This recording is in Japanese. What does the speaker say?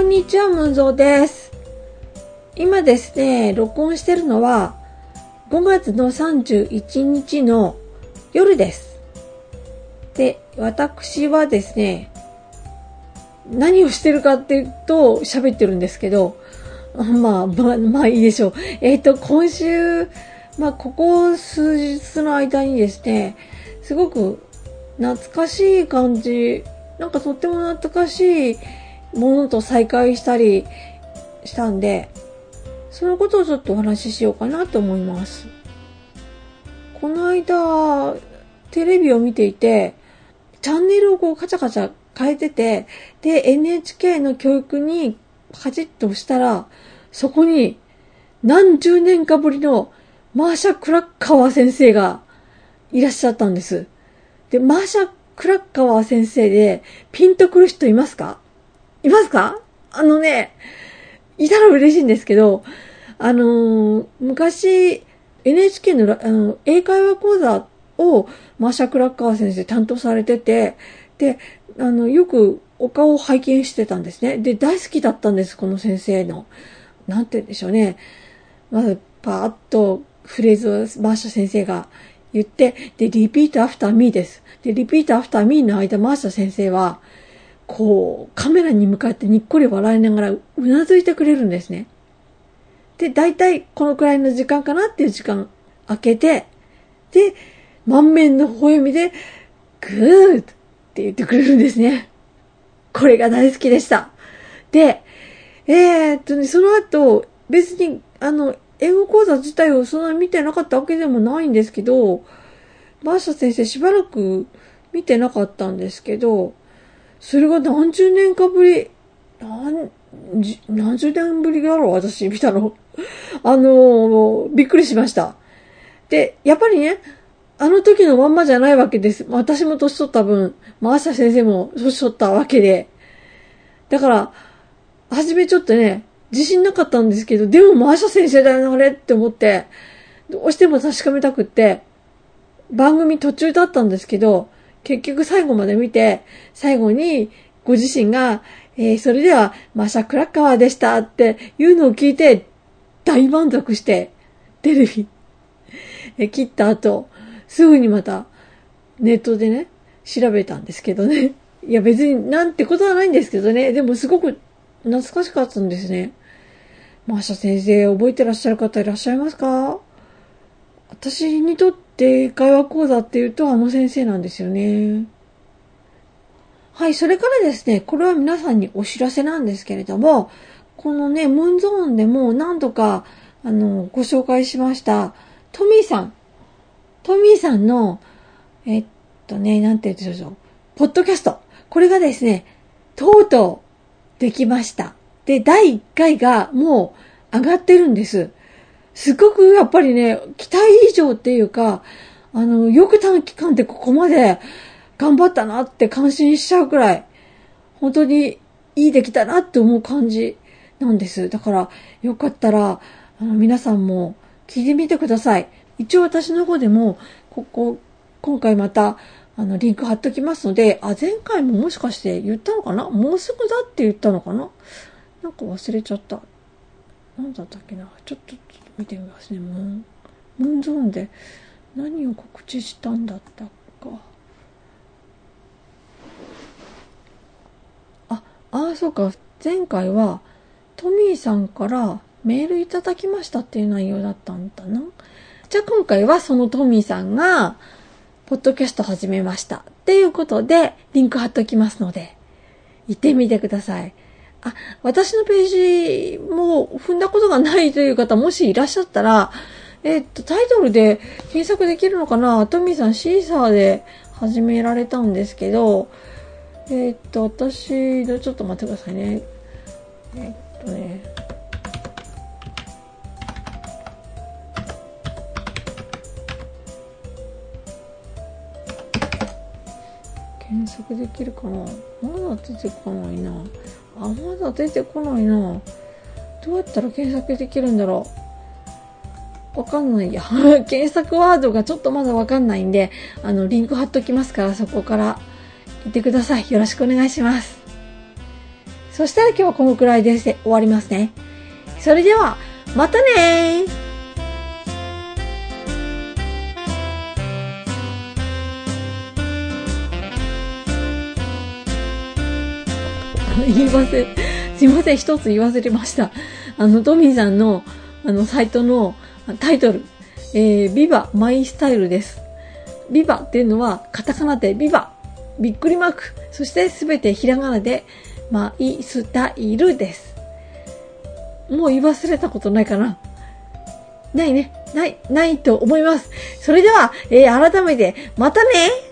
こんにちは、ムンゾーです。今ですね、録音してるのは5月の31日の夜です。で、私はですね、何をしてるかっていうと喋ってるんですけど、まあいいでしょう。今週、ここ数日の間にですね、すごく懐かしい感じ、なんかとっても懐かしいものと再会したりしたんで、そのことをちょっとお話ししようかなと思います。この間、テレビを見ていて、チャンネルをこうカチャカチャ変えてて、で、NHK の教育にカチッと押したら、そこに何十年かぶりのマーシャ・クラッカワ先生がいらっしゃったんです。で、マーシャ・クラッカワ先生でピンとくる人いますか？いますか？いたら嬉しいんですけど、昔 NHK の英会話講座をマーシャ・クラッカー先生担当されてて、で、よくお顔を拝見してたんですね。で、大好きだったんです、この先生の。なんて言うんでしょうね。まず、パーッとフレーズをマーシャ先生が言って、で、リピートアフターミーです。で、リピートアフターミーの間、マーシャ先生は、こう、カメラに向かってにっこり笑いながらうなずいてくれるんですね。で、だいたいこのくらいの時間かなっていう時間空けて、で、満面の微笑みで、グーって言ってくれるんですね。これが大好きでした。で、その後、別に、英語講座自体をそんなに見てなかったわけでもないんですけど、マーシャ先生しばらく見てなかったんですけど、それが何十年かぶり、何十年ぶりだろう、私見たの。びっくりしました。で、やっぱりね、あの時のまんまじゃないわけです。私も年取った分、マーシャ先生も年取ったわけで。だから、初めちょっとね、自信なかったんですけど、でもマーシャ先生だよな、あれって思って、どうしても確かめたくって、番組途中だったんですけど、結局最後まで見て、最後にご自身が、それではマーシャ・クラッカワーでしたっていうのを聞いて、大満足して、テレビ切った後、すぐにまたネットでね、調べたんですけどね。いや別になんてことはないんですけどね。でもすごく懐かしかったんですね。マーシャ先生覚えてらっしゃる方いらっしゃいますか？私にとって会話講座っていうとあの先生なんですよね。はい、それからですね、これは皆さんにお知らせなんですけれども、このね、ムーンゾーンでも何度か、ご紹介しました、トミーさんの、なんて言うんでしょう、ポッドキャスト。これがですね、とうとうできました。で、第1回がもう上がってるんです。すごくやっぱりね、期待以上っていうか、よく短期間でここまで頑張ったなって感心しちゃうくらい、本当にいい出来だなって思う感じなんです。だから、よかったら、皆さんも聞いてみてください。一応私の方でも、今回また、リンク貼っときますので、前回ももしかして言ったのかな？もうすぐだって言ったのかな？なんか忘れちゃった。なんだったっけな？ちょっと見てみますね。ムーンゾーンで何を告知したんだったか。そうか。前回はトミーさんからメールいただきましたっていう内容だったんだな。じゃあ今回はそのトミーさんがポッドキャスト始めましたっていうことでリンク貼っときますので行ってみてください。私のページも踏んだことがないという方もしいらっしゃったら、タイトルで検索できるのかな？トミーさんシーサーで始められたんですけど、私のちょっと待ってくださいね。検索できるかな？まだ出てこないな。まだ出てこないな。どうやったら検索できるんだろう。わかんないや。検索ワードがちょっとまだわかんないんで、リンク貼っときますから、そこから行ってください。よろしくお願いします。 そしたら今日はこのくらいで終わりますね。それでは、またねー。言いません。すいません。一つ言い忘れました。トミーさんの、サイトのタイトル、ビバマイスタイルです。ビバっていうのは、カタカナでビバ、びっくりマーク、そしてすべてひらがなで、マイスタイルです。もう言い忘れたことないかな？ないね。ないと思います。それでは、改めて、またね。